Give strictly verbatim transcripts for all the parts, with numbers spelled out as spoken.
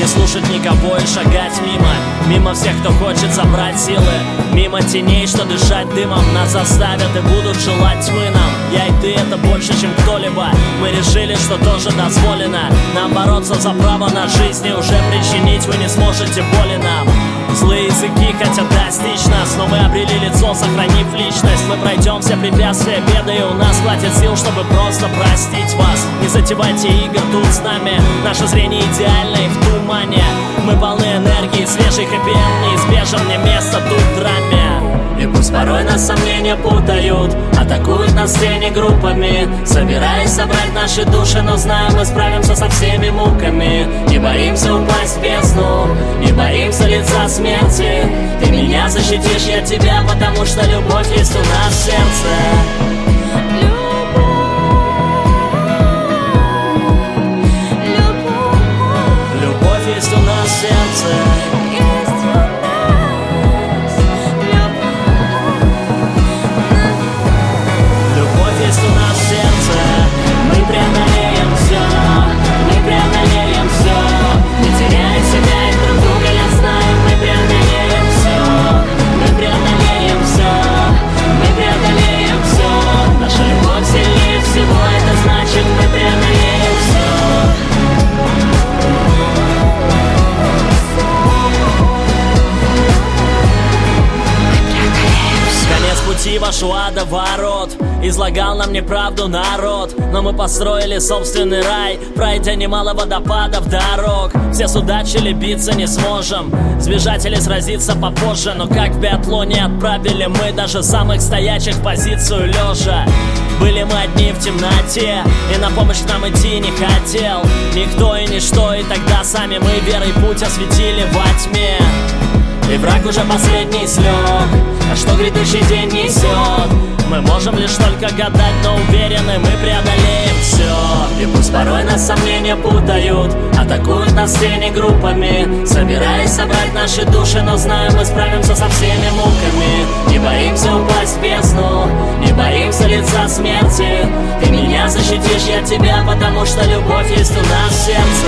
не слушать никого и шагать мимо. Мимо всех, кто хочет забрать силы. Мимо теней, что дышать дымом нас заставят и будут желать тьмы нам. Я и ты — это больше, чем кто-либо. Мы решили, что тоже дозволено нам бороться за право на жизнь, и уже причинить вы не сможете боли нам. Злые языки хотят достичь нас, но мы обрели лицо, сохранив личность. Мы пройдем все препятствия, беды, и у нас хватит сил, чтобы просто простить вас. Не затевайте игр тут с нами, наше зрение идеально и в тумане. Мы полны энергии, свежий хэппи-энд неизбежен, не место тут в драме. И пусть порой нас сомнения путают, атакуют нас тени группами, собираясь собрать наши души, но знаем, мы справимся со всеми муками. Не боимся упасть в бездну, не боимся лица смерти. Ты меня защитишь, я тебя, потому что любовь есть у нас в сердце. Любовь есть у нас в сердце. Вошел ада ворот, излагал нам неправду народ, но мы построили собственный рай, пройдя немало водопадов дорог. Все судачили, биться не сможем, сбежать или сразиться попозже, но как в биатлоне отправили мы даже самых стоячих в позицию лежа. Были мы одни в темноте, и на помощь к нам идти не хотел никто и ничто, и тогда сами мы верой путь осветили во тьме. И враг уже последний слег, а что грядущий день несет? Мы можем лишь только гадать, но уверены, мы преодолеем все. И пусть порой нас сомнения путают, атакуют нас тени группами, собираясь собрать наши души, но знаем, мы справимся со всеми муками. Не боимся упасть в бездну, не боимся лица смерти. Ты меня защитишь, я тебя, потому что любовь есть у нас в сердце.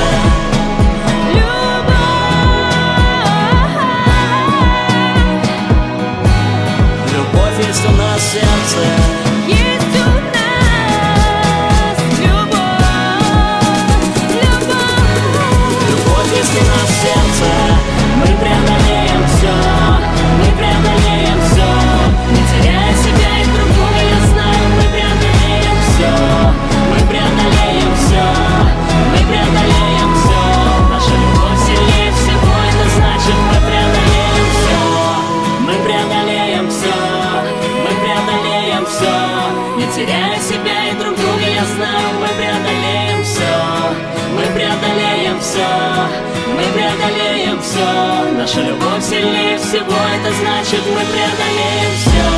Есть у нас сердце. Есть у нас любовь, любовь. Любовь есть у нас сердце. Мы преодолеем все, мы преодолеем все. Не теряя себя и друг друга, я знаю, мы преодолеем все. Мы преодолеем все, мы преодолеем все. Наша любовь сильнее всего, это значит, мы преодолеем все. Мы преодолеем все. Все. Не теряя себя и друг друга, я знаю, мы преодолеем все. Мы преодолеем все, мы преодолеем все. Наша любовь сильнее всего, это значит, мы преодолеем все.